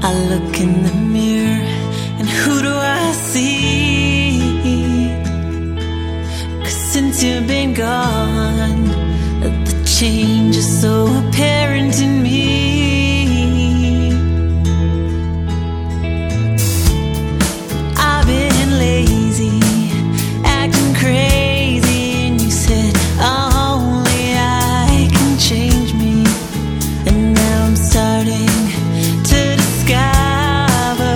I look in the mirror and who do I see? 'Cause since you've been gone, the change is so apparent in me. I've been lazy, acting crazy, and you said only I can change me. And now I'm starting to discover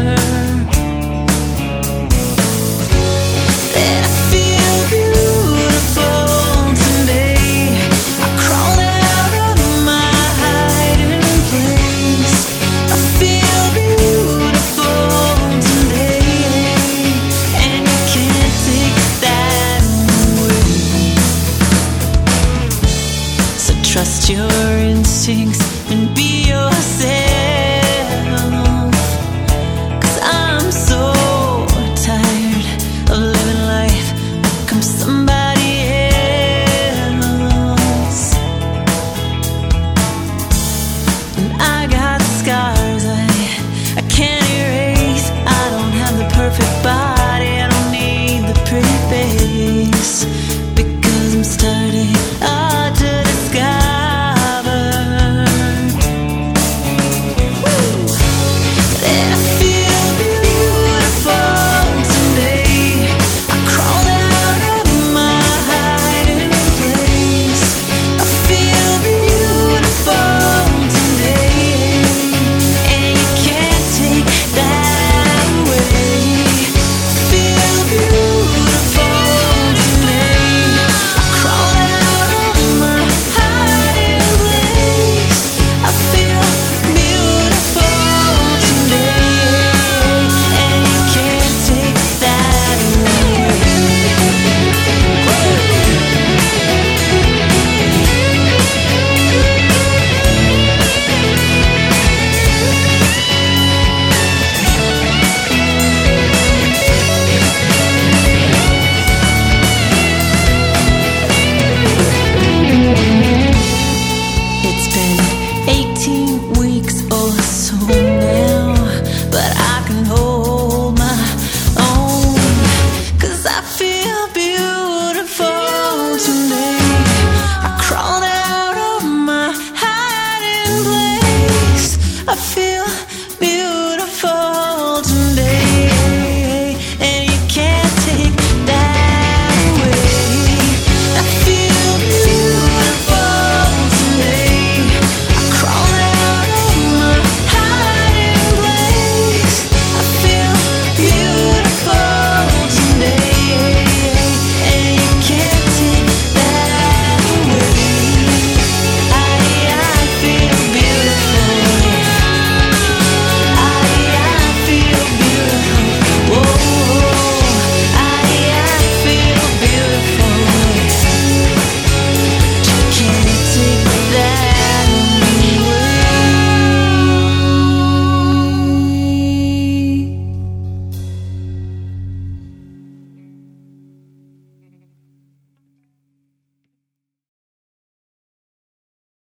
that I feel beautiful today. I crawled out of my hiding place. I feel beautiful today, and you can't take that away. So trust your instincts.